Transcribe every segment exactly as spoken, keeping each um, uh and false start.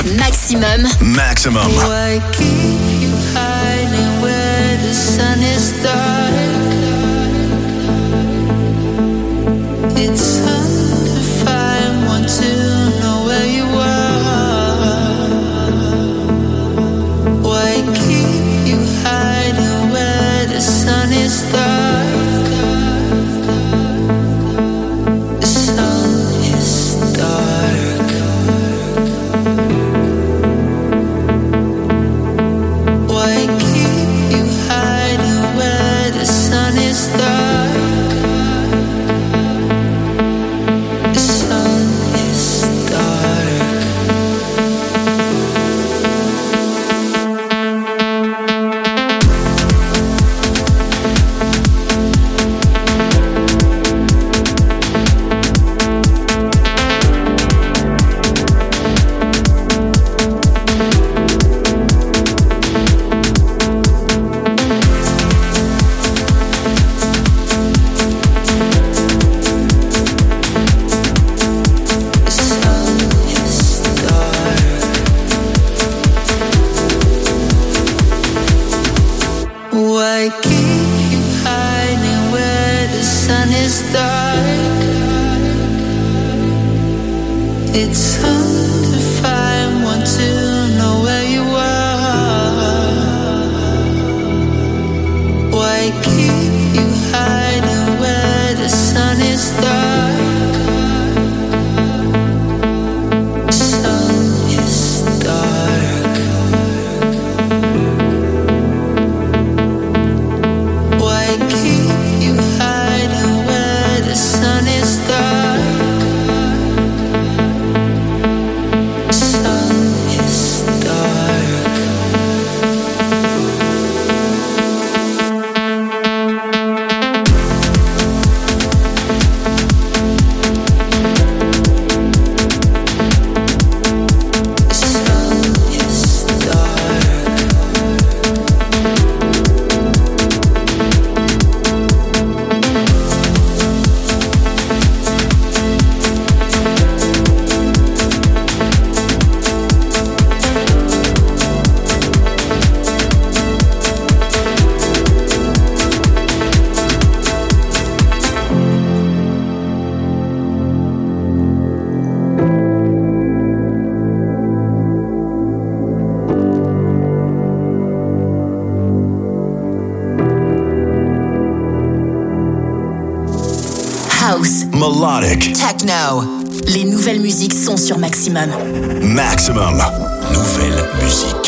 Maximum. Maximum. Why keep you hiding where the sun is dark? It's hard to find one to know where you are. Why keep you hiding where the sun is dark? The sun is dark. Why keep you hiding where the sun is dark? The sun is dark. Why keep you hiding where the sun is dark? It's hard to find one to know where you are. Why keep you hiding where the sun is dark? Sun is dark. Why keep you hiding where the sun is dark? Sun is dark. Sun is dark. House. Melodic. Techno. Les nouvelles musiques sont sur Maximum. Maximum. Nouvelle musique.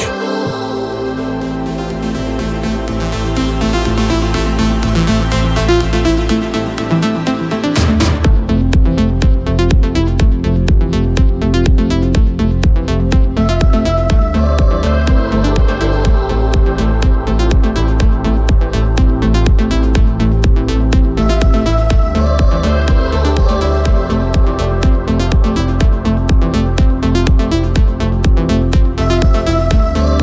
Why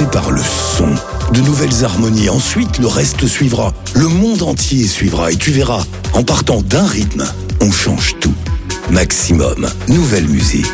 commencer par le son. De nouvelles harmonies, ensuite le reste suivra. Le monde entier suivra et tu verras, en partant d'un rythme, on change tout. Maximum, nouvelle musique.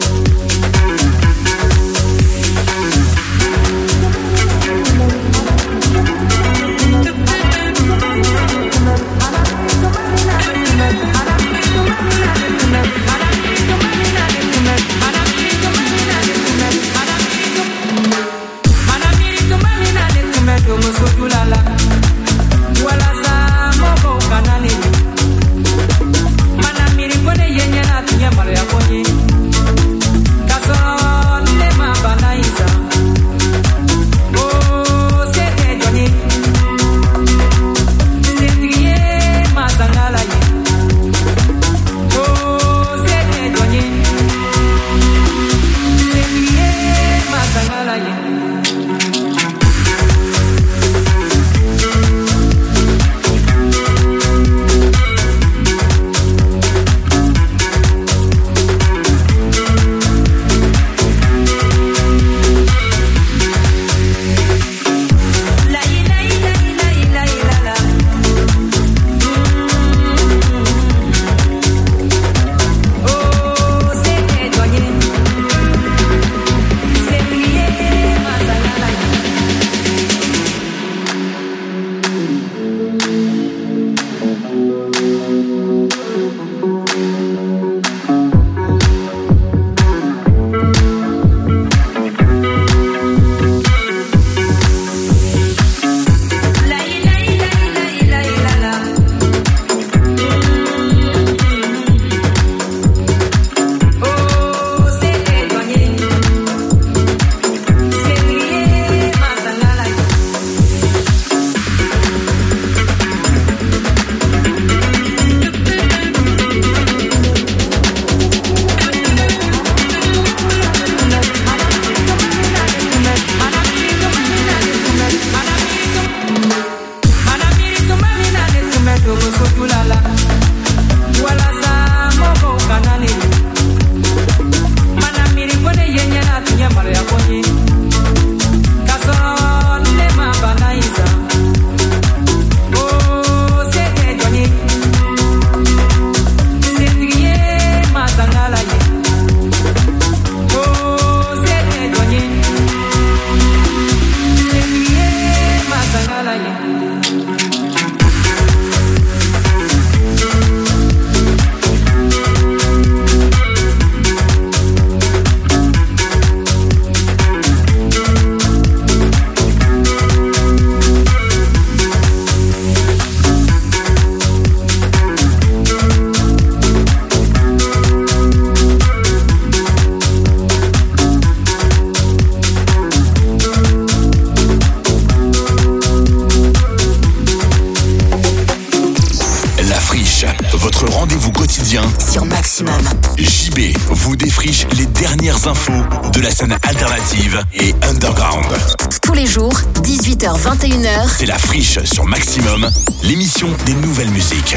Sur Maximum. J B vous défriche les dernières infos de la scène alternative et underground. Tous les jours, dix-huit heures vingt et une heures. C'est la Friche sur Maximum, l'émission des nouvelles musiques.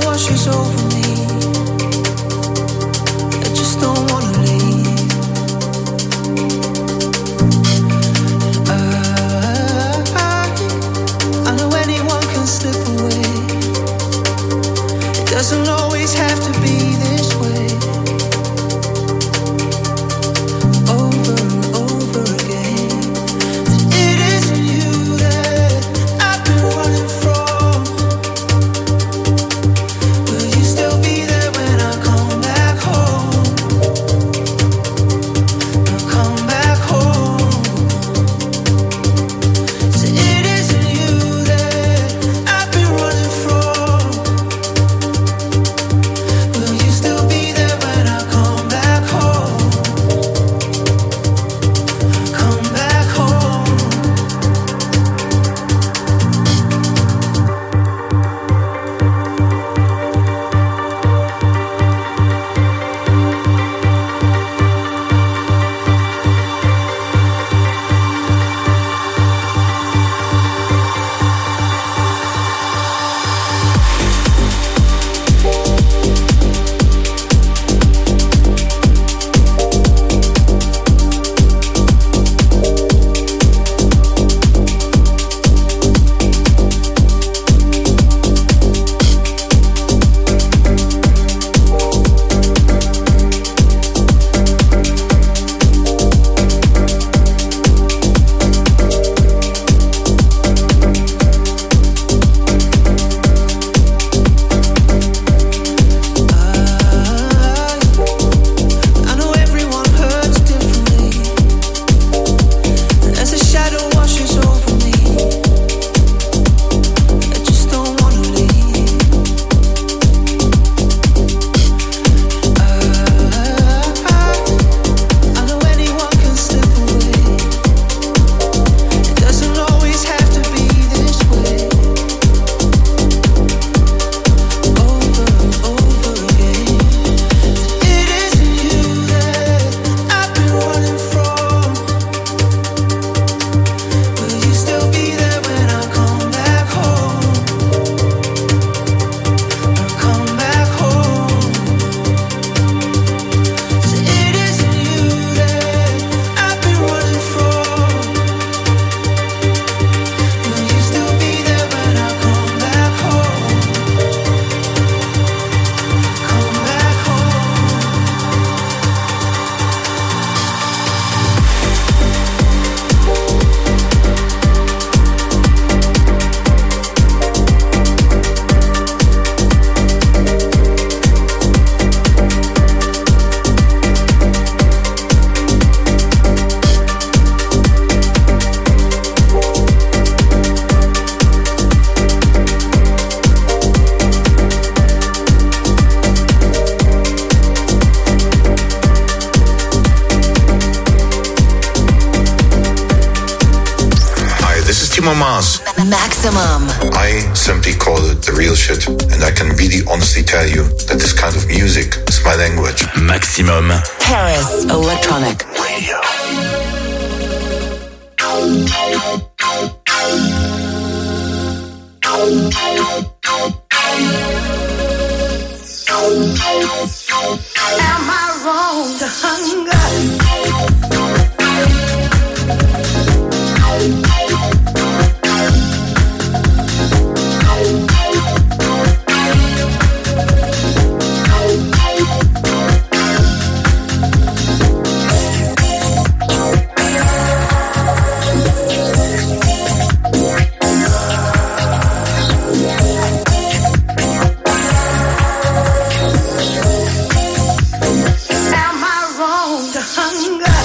washes over me. I just don't wanna leave. I, I know anyone can slip away. It doesn't always have to be this way. Over and over again. It isn't you that I've been running from. Will you still be there when I come back home? I'll come back home. So it isn't you that I've been running from. Will you still be there when I come back home? Come back home. I know everyone hurts differently. As a shadow washes over me, I just don't wanna leave. I know anyone can slip away. It doesn't always have to be this way. Over and over again. It isn't you that I've been running from. Will you still be there when I come back home? I'll come back home. So it isn't you that I've been running from. Will you still be there when I come back home? Come back home. Hi, this is Timo Maas. Maximum. I simply call it the real shit, and I can really honestly tell you that this kind of music is my language. Maximum. Paris Electronic. Am I wrong to hunger? Am I wrong to hunger?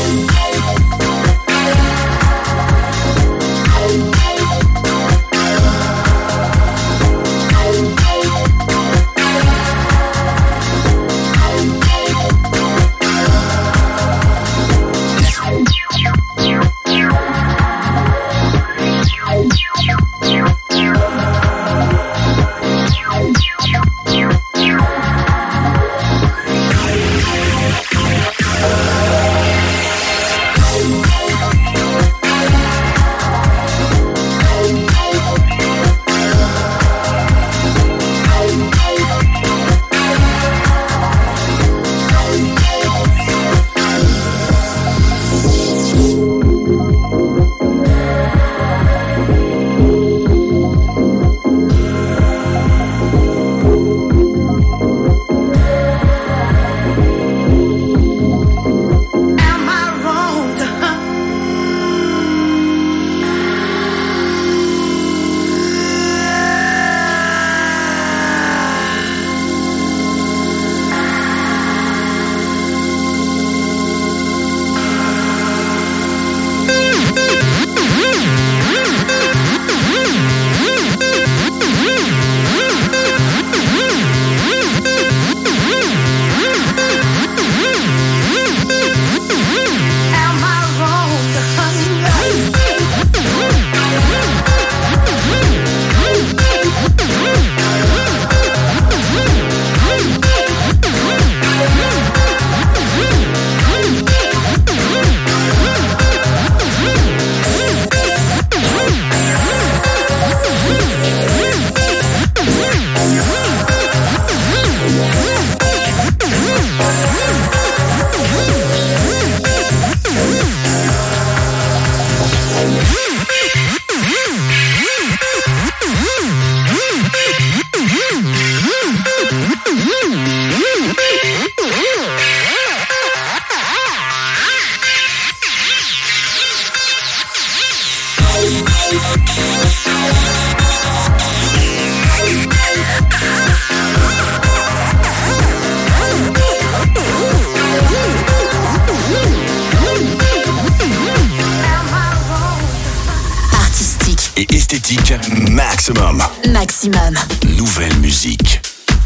et esthétique, Maximum. Maximum. Nouvelle musique.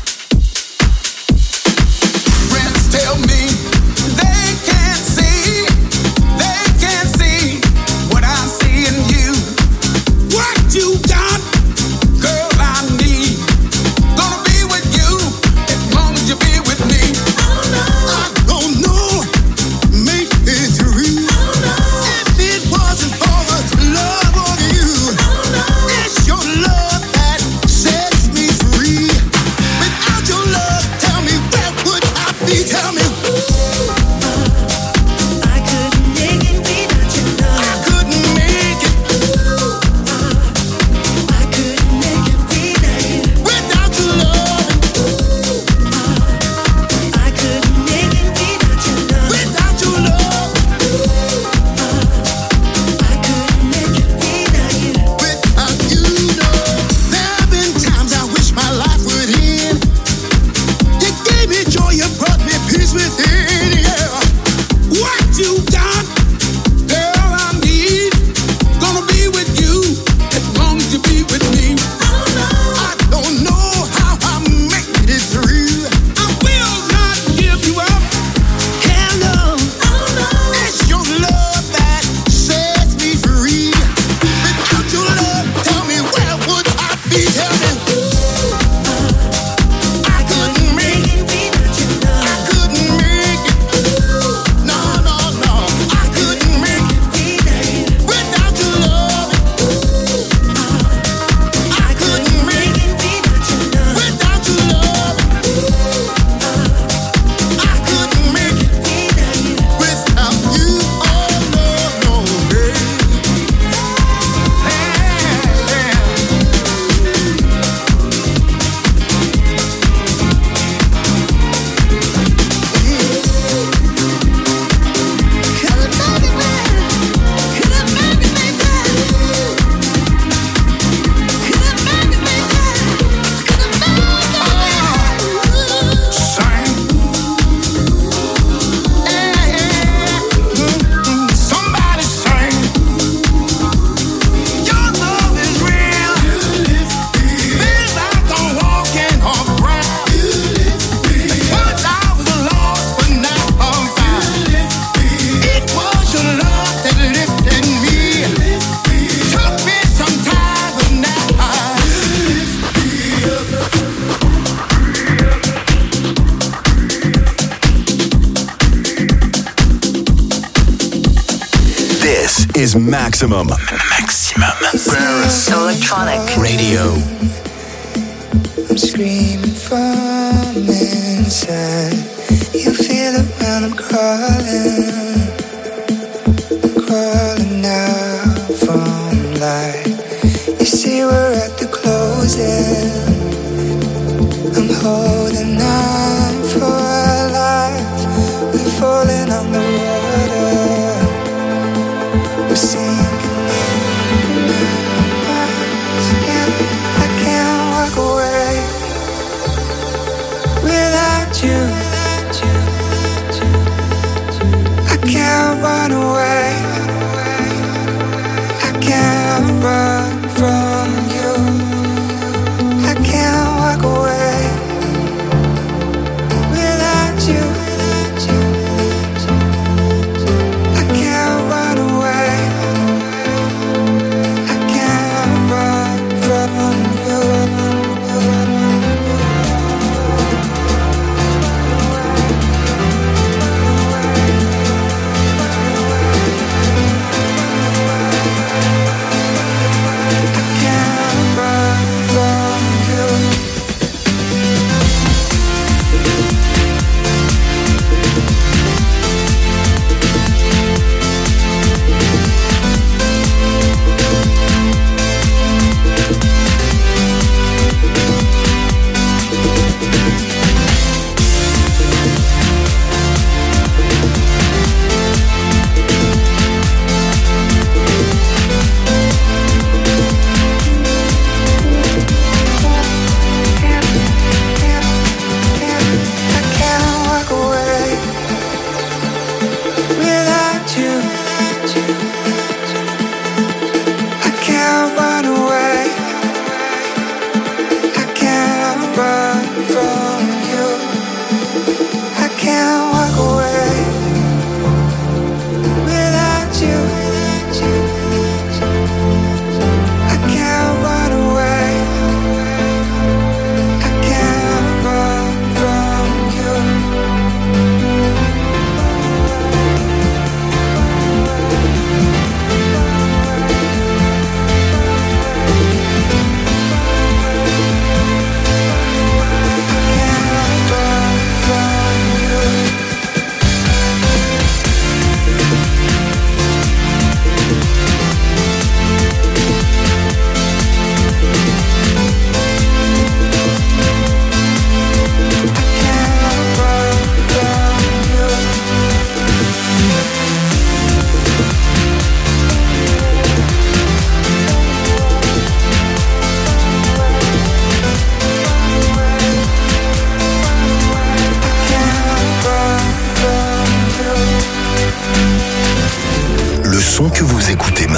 Friends tell me they can't see, they can't see what I see in you. What you got, girl, I need. Gonna be with you as long as you be with me. Oh no, I don't know, make it real. Oh no, if it wasn't for the love of you, oh no, it's your love that sets me free. Without your love, tell me where would I be? Tell me. I couldn't make it without your love. I couldn't make it I couldn't make it without you. without your love. I couldn't make it without your love. Without your love. I couldn't make it without you. Without you, no. There have been times I wish my life would end. You gave me joy, you brought me peace within, yeah. What you got, girl, I need. Gonna be with you as long as you be with me. I don't know how I made it through. I will not give you up. Hell no. It's your love that sets me free. Without your love, tell me where would I be? Tell me. I couldn't make it. Without your love. I couldn't make it. No, no, no. I couldn't make it Without you. without your love. I couldn't make it Without your love. without your love. I couldn't make it Without you. without you. Oh no, no, babe. Somebody sing. Your love is real. Feels like I'm walking on ground. Once I was lost, but now I'm found. It was your love that lifted me. Took me some time, but now I This is Maximum. Maximum. Electronic. Radio. I'm screaming from inside. You feel it when I'm crawling, crawling out from light. You see we're at the closing. I'm holding on for our life. We're falling on the water. We're sinking in the eyes. I can't walk away without you. I can't run away. I can't run from you. I can't walk away without you. I can't run away. I can't run from you.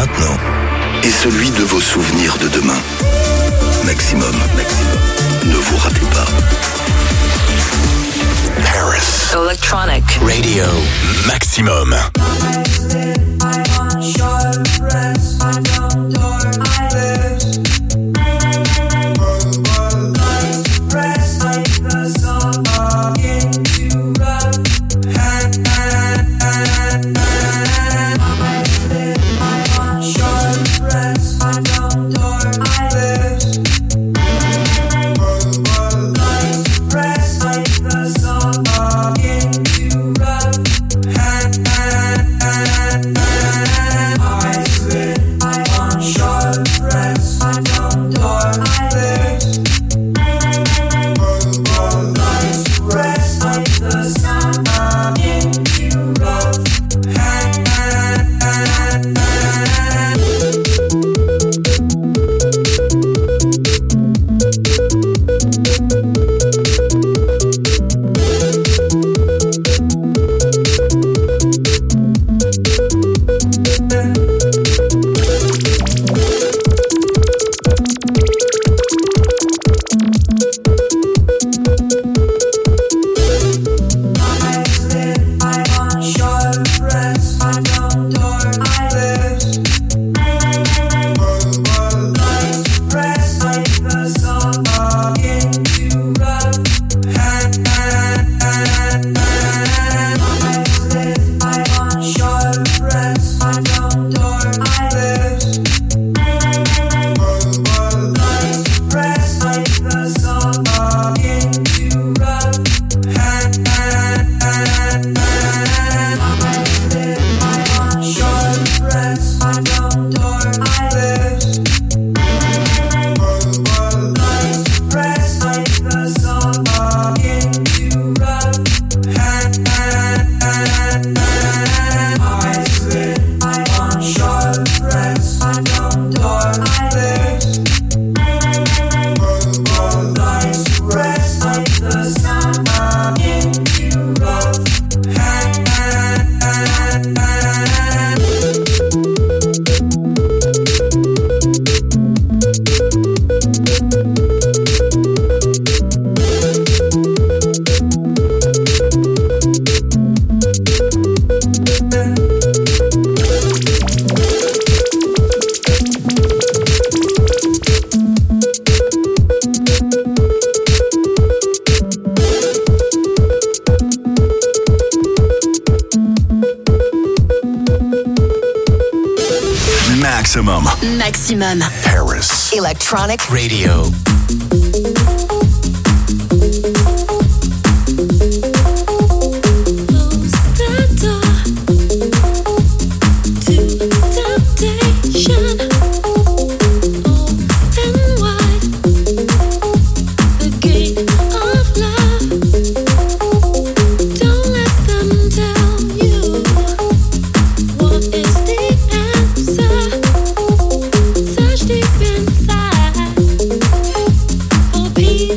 maintenant est celui de vos souvenirs de demain. Maximum, maximum. Ne vous ratez pas. Paris Electronic Radio Maximum. Maximum. Maximum. Paris Electronic Radio. Peace.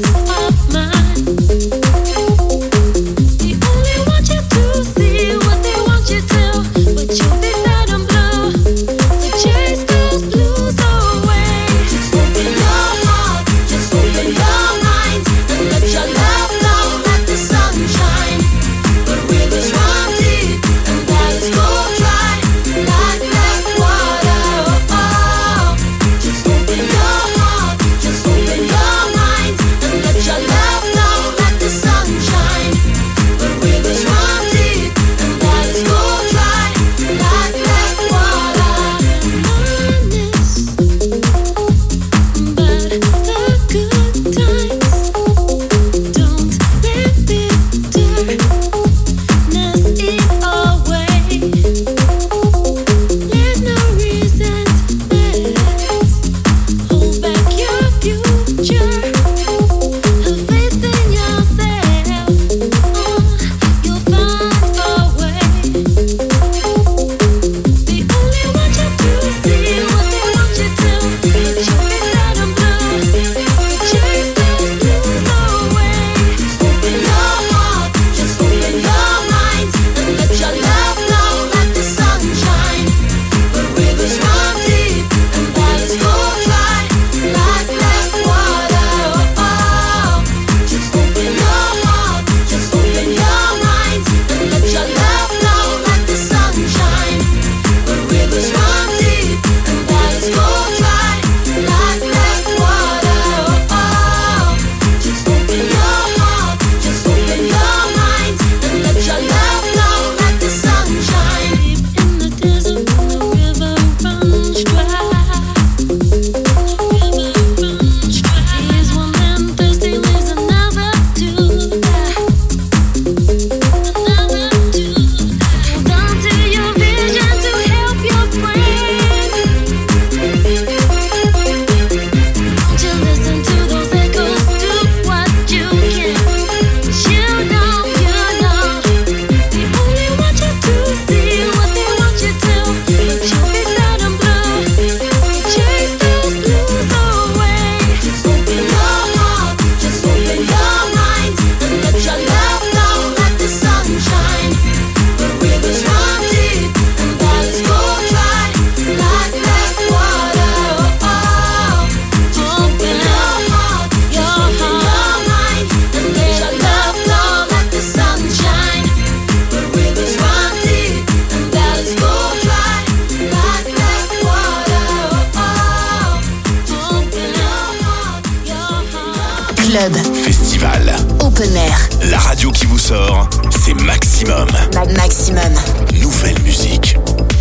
open air. La radio qui vous sort, c'est Maximum. Maximum. Nouvelle musique.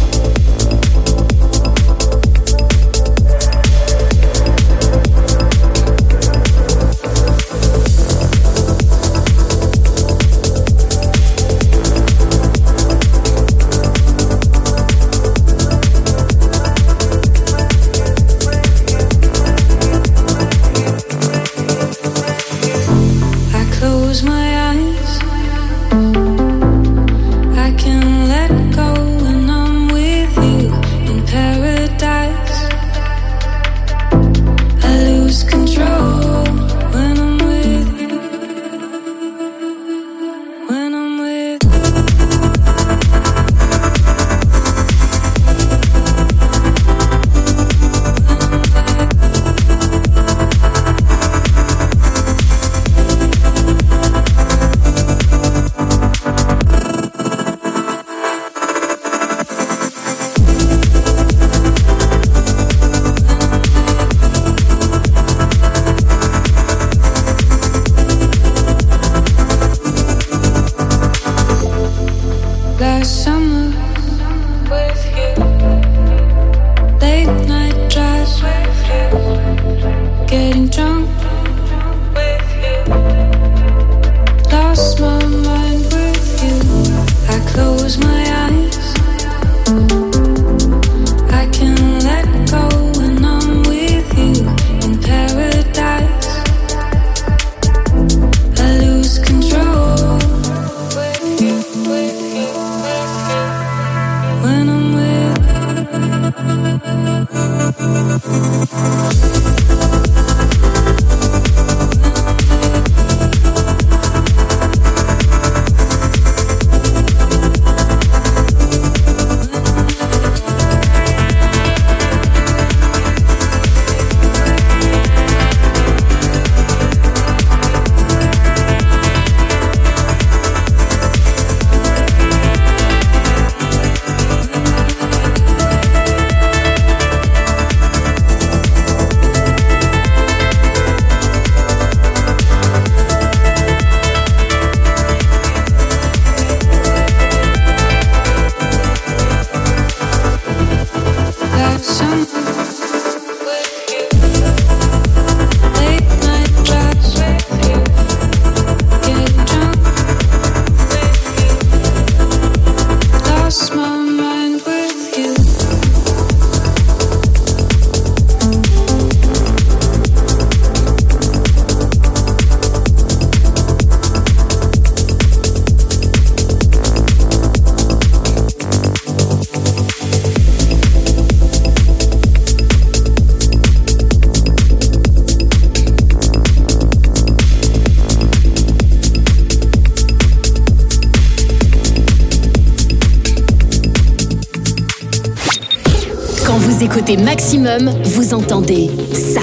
Écoutez Maximum, vous entendez ça.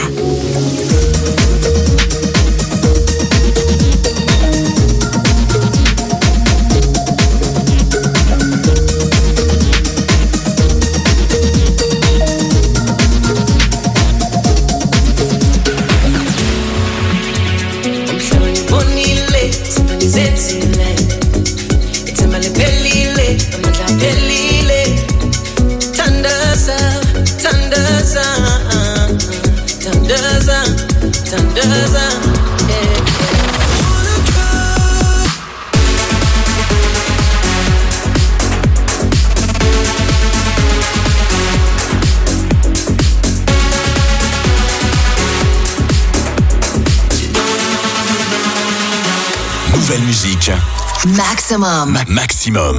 Nouvelle musique. Maximum. Ma- maximum.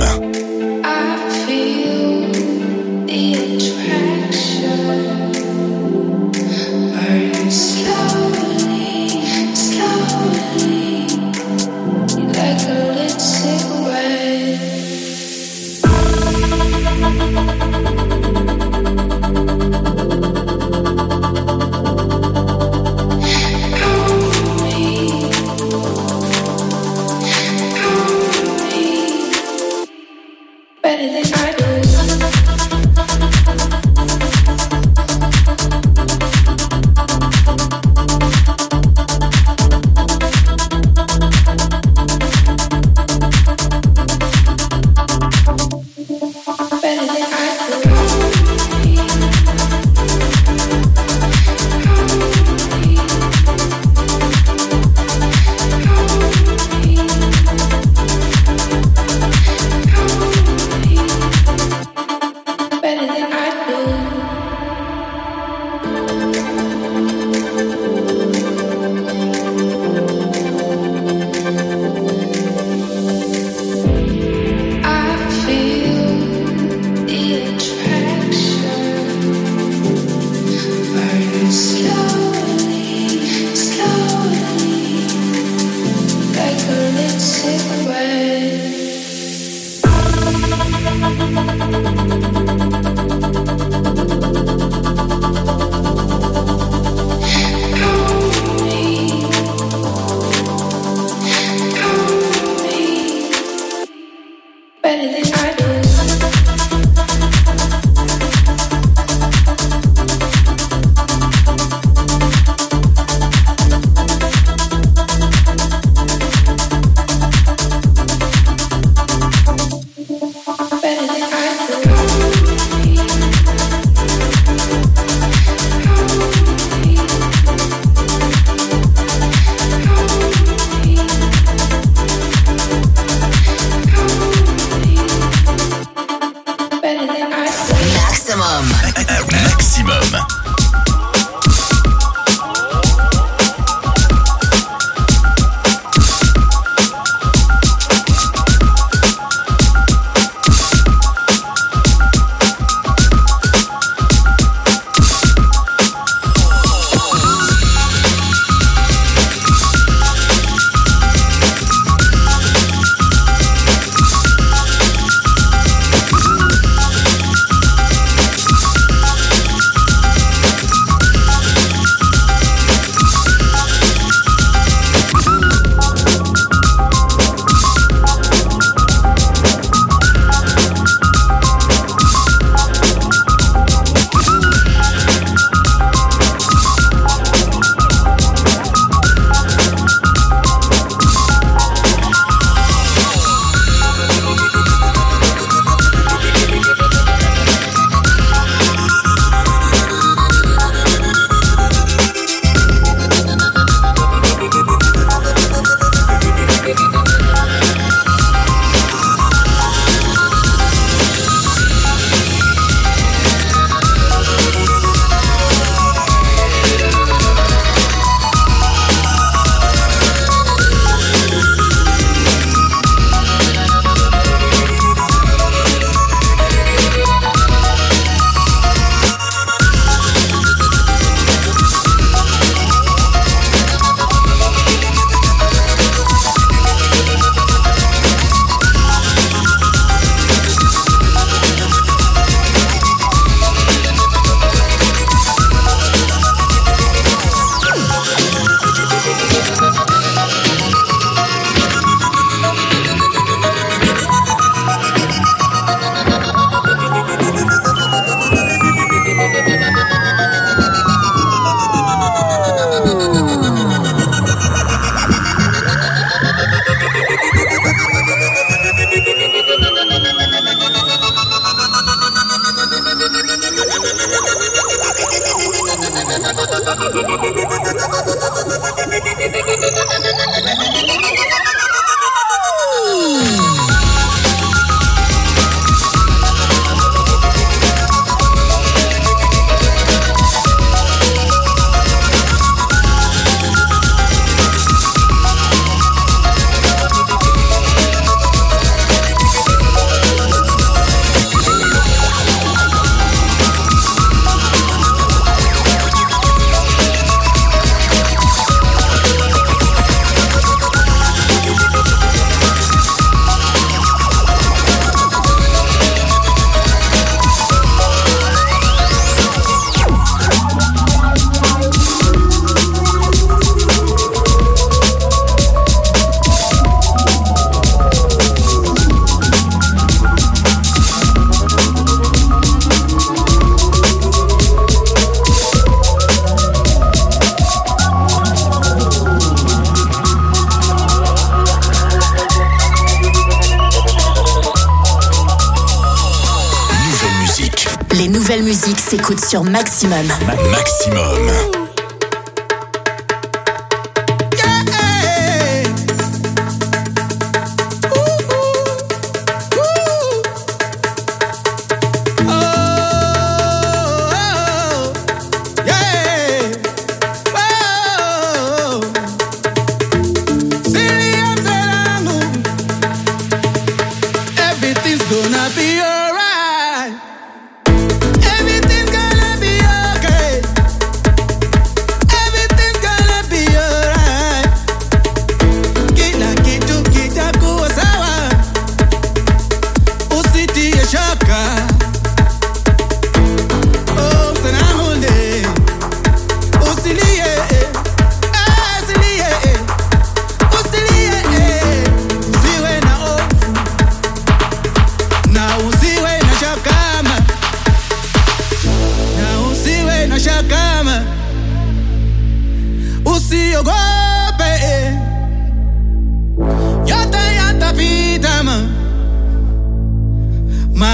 nouvelle musique s'écoute sur Maximum. Maximum.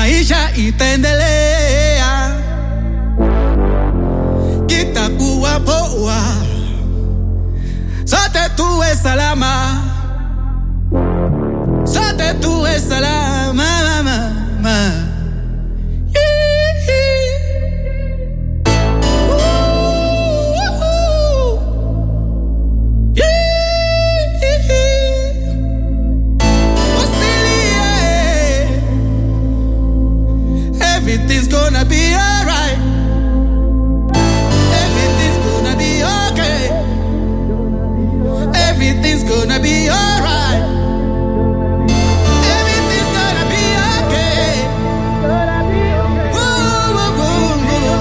maisha itaendelea, kitakuwa poa, sote tuwe salama, sote tuwe salama, mama. Everything's gonna be alright. Everything's gonna be okay. Everything's gonna be alright. Everything's gonna be okay. Woo, woo, woo, woo.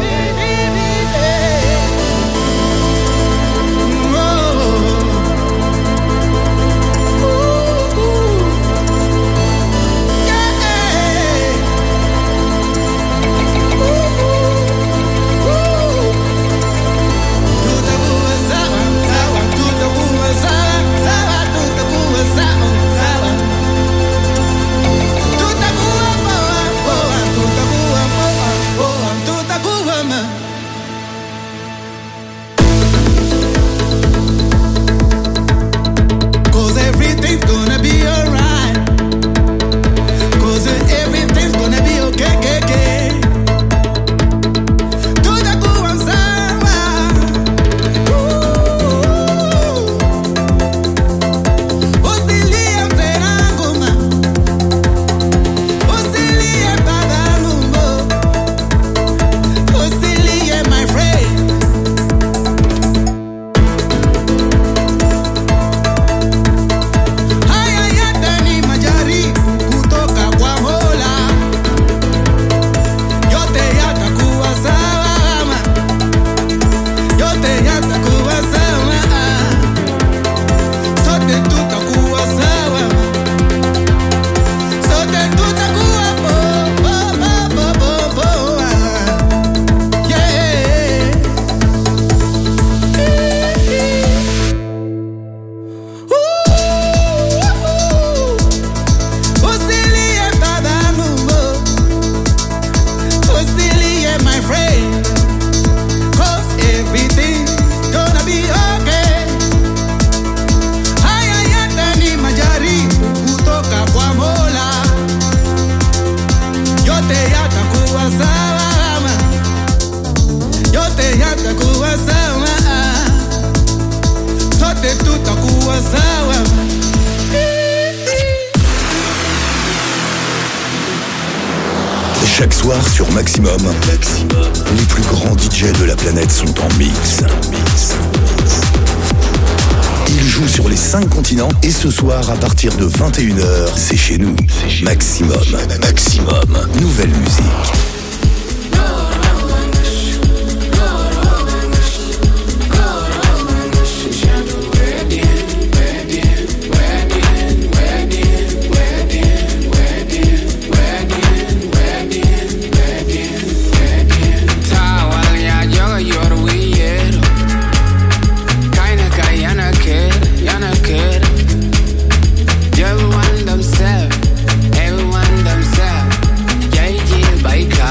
Chaque soir sur Maximum, les plus grands D J de la planète sont en mix. Ils jouent sur les cinq continents et ce soir à partir de vingt et une heures, c'est chez nous. Maximum, Maximum, nouvelle musique. Everyone themselves, yeah, yeah, by car.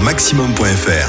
maximum point f r.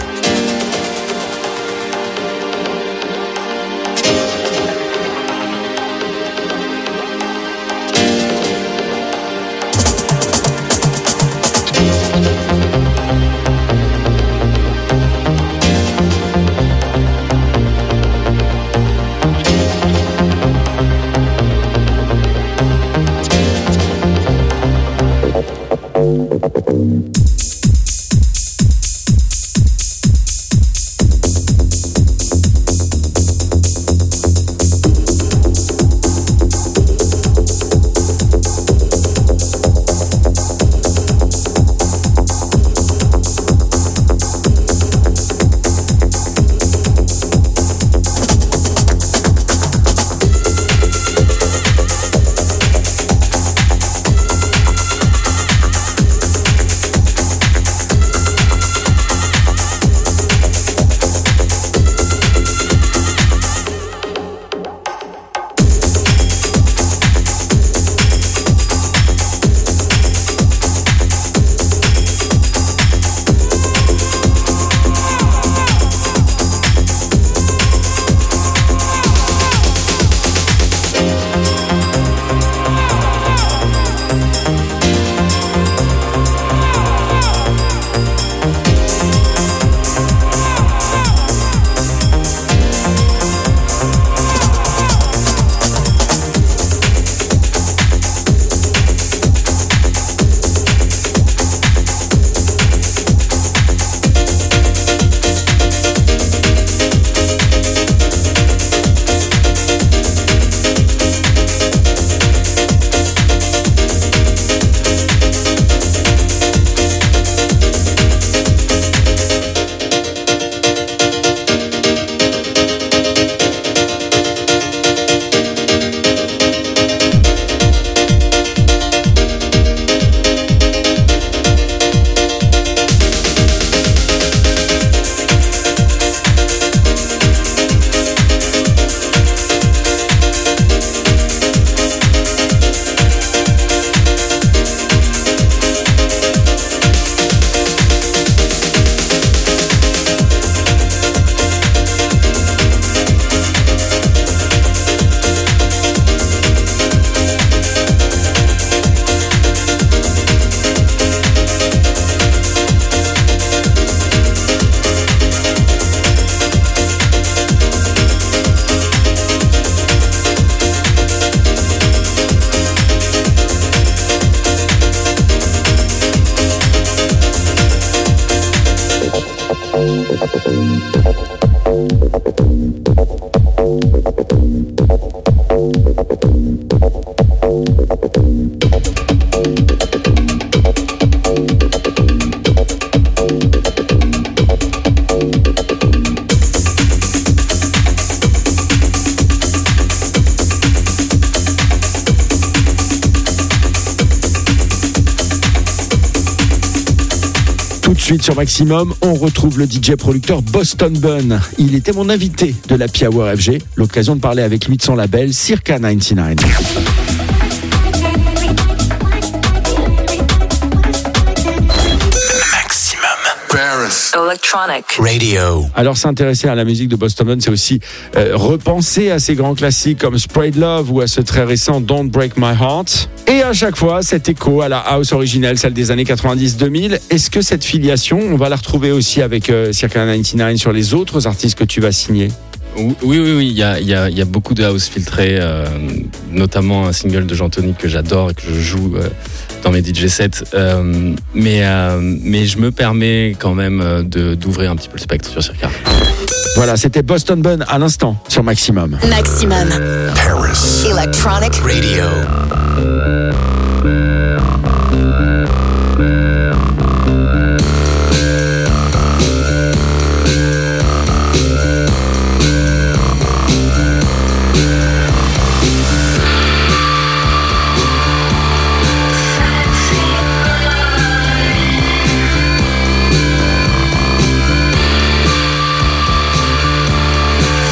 Suite sur Maximum, on retrouve le D J producteur Boston Bun. Il était mon invité de la Happy Hour F G. L'occasion de parler avec lui de son label Circa quatre-vingt-dix-neuf. Electronic Radio. Alors s'intéresser à la musique de Boston Bun, c'est aussi euh, repenser à ces grands classiques comme Sprayed Love ou à ce très récent Don't Break My Heart. Et à chaque fois, cet écho à la house originelle, celle des années quatre-vingt-dix deux mille. Est-ce que cette filiation, on va la retrouver aussi avec euh, Circa quatre-vingt-dix-neuf sur les autres artistes que tu vas signer? Oui, oui, oui, il y a, il y a, il y a beaucoup de house filtré, euh, notamment un single de Jean Tonic que j'adore et que je joue euh, dans mes D J sets. Euh, mais, euh, mais je me permets quand même de, d'ouvrir un petit peu le spectre sur Circa. Voilà, c'était Boston Bun à l'instant sur Maximum. Maximum Paris Electronic Radio.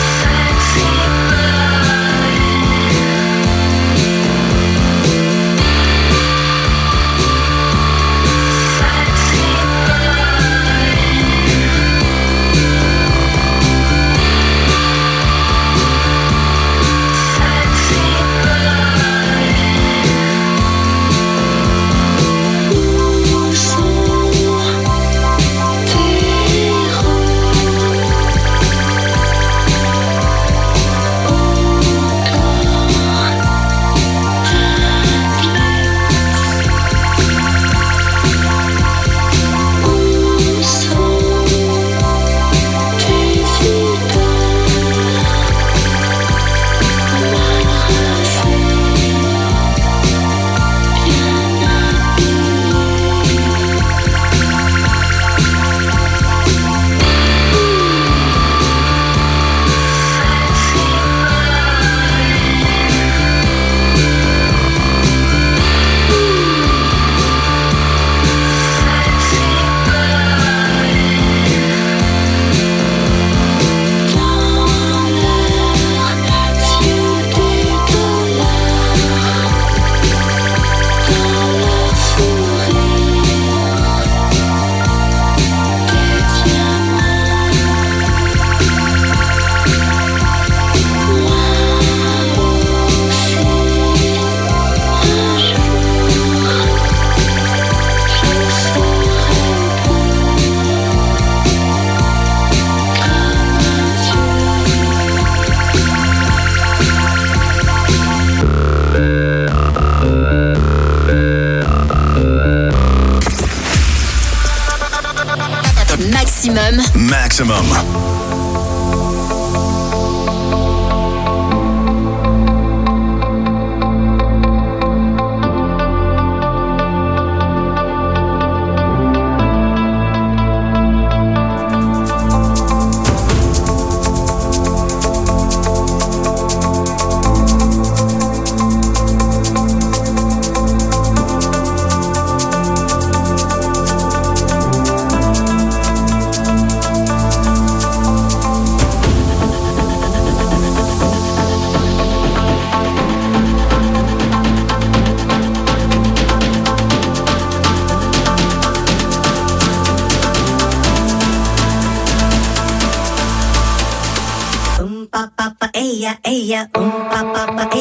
Thank Maximum. Maximum. Ella, ella, um pa pa pa,